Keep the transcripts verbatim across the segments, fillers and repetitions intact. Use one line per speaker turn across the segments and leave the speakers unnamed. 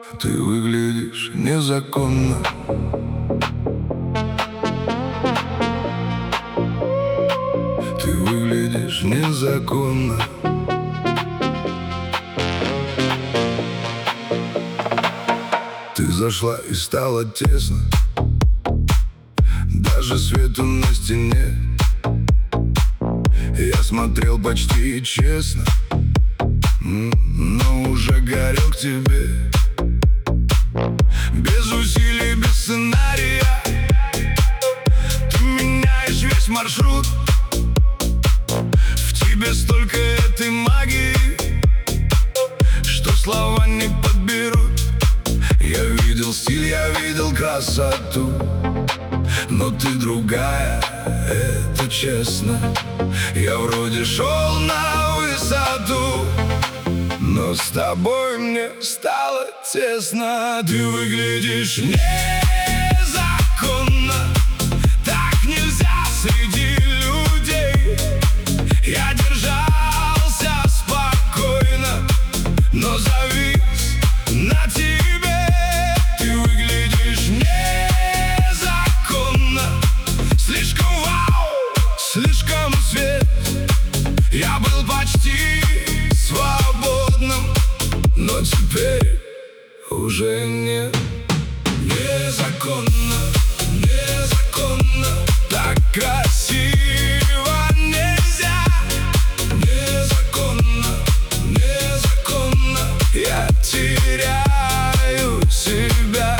Ты выглядишь незаконно. Ты выглядишь незаконно. Ты зашла и стало тесно, даже свету на стене. Я смотрел почти честно, но уже горел к тебе. Без усилий, без сценария ты меняешь весь маршрут. В тебе столько этой магии, что слова не подберут. Я видел стиль, я видел красоту, но ты другая, это честно. Я вроде шел на высоту, но с тобой мне стало тесно. Ты выглядишь незаконно, так нельзя среди людей. Я держался спокойно, но завис на тебе. Ты выглядишь незаконно, слишком вау, слишком свет. Я был почти свободным, но теперь уже нет. Незаконно, незаконно, так красиво нельзя. Незаконно, незаконно, я теряю себя.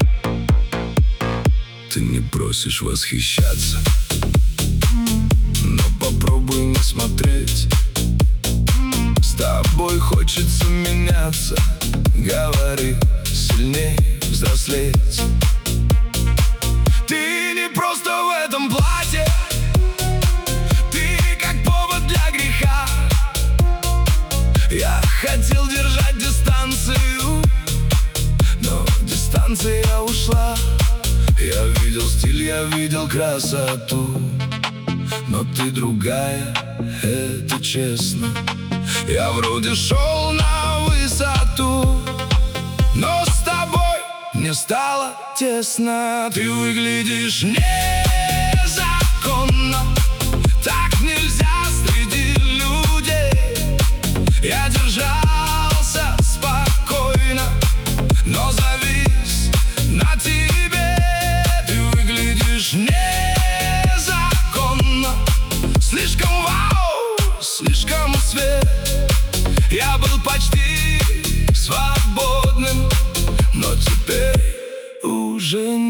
Ты не просишь восхищаться, но попробуй не смотреть. С тобой хочется меняться, говори сильней, взрослеть. Ты не просто в этом платье, ты как повод для греха. Я хотел держать дистанцию, но дистанция ушла. Я видел стиль, я видел красоту, но ты другая, это честно. Я вроде шел на высоту, но с тобой мне стало тесно. Ты выглядишь незаконно, так нельзя среди людей. Я держался спокойно, но завис на тебе. Ты выглядишь незаконно, слишком вау, слишком свет. Я был почти свободным, но теперь уже нет.